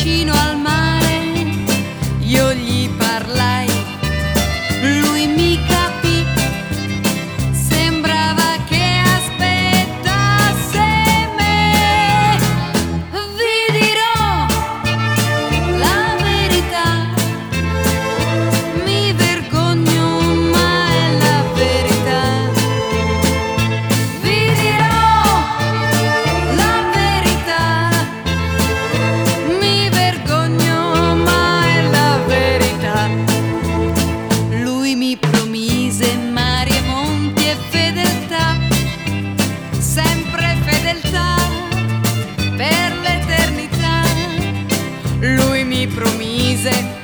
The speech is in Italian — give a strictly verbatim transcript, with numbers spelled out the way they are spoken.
vicino al mare, io gli parlai, lui mi capì, sembrava che aspettasse me. Vi dirò la verità, mi vergogno ma è la verità. Vi dirò la verità, mi vergogno ma è la verità. Lui mi promise mari e monti e fedeltà, sempre fedeltà per l'eternità. Lui mi promise